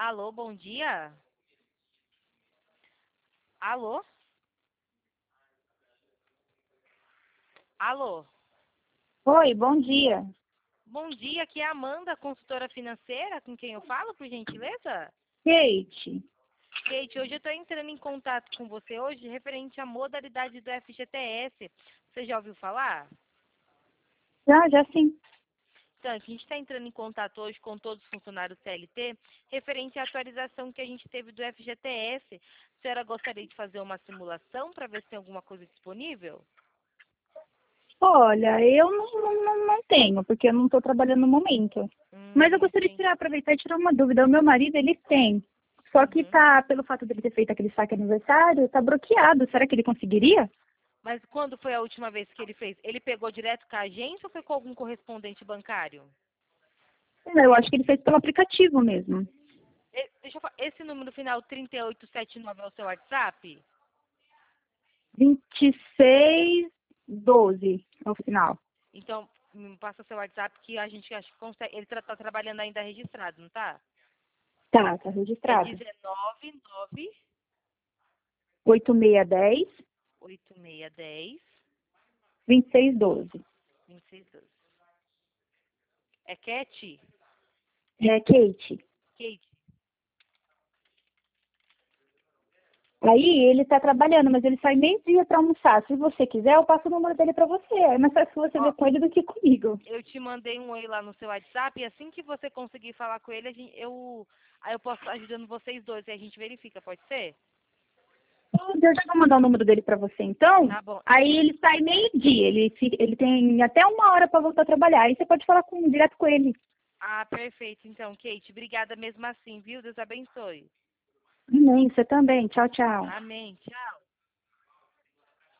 Alô, bom dia? Alô? Alô? Oi, bom dia. Bom dia, aqui é a Amanda, consultora financeira, com quem eu falo, por gentileza? Kate. Kate, hoje eu estou entrando em contato com você hoje referente à modalidade do FGTS. Você já ouviu falar? Já sim. Então, a gente está entrando em contato hoje com todos os funcionários CLT referente à atualização que a gente teve do FGTS. A senhora gostaria de fazer uma simulação para ver se tem alguma coisa disponível? Olha, eu não tenho, porque eu não estou trabalhando no momento. Mas eu gostaria de Entendi. aproveitar e tirar uma dúvida. O meu marido, ele tem. Só que Uhum. tá, pelo fato dele ter feito aquele saque aniversário, tá bloqueado. Será que ele conseguiria? Mas quando foi a última vez que ele fez? Ele pegou direto com a agência ou foi com algum correspondente bancário? Eu acho que ele fez pelo aplicativo mesmo. Deixa eu falar, esse número final 3879 é o seu WhatsApp? 2612 ao final. Então, me passa seu WhatsApp que a gente acho que consegue. Ele tá trabalhando ainda registrado, não tá? Tá É registrado. 199 8610 8610 2612. 2612. É Cat? É, Kate. Kate. Aí ele está trabalhando, mas ele sai meio-dia para almoçar. Se você quiser, eu passo o número dele para você. É mais fácil você Ó, ver com ele do que comigo. eu te mandei um oi lá no seu WhatsApp e assim que você conseguir falar com ele, aí eu posso estar ajudando vocês dois e a gente verifica, pode ser? Eu já vou mandar o número dele para você, então. Tá bom. Aí ele sai meio-dia. Ele tem até uma hora para voltar a trabalhar. Aí você pode falar direto com ele. Ah, perfeito. Então, Kate, obrigada mesmo assim, viu? Deus abençoe. Amém. Você também. Tchau, tchau. Amém. Tchau.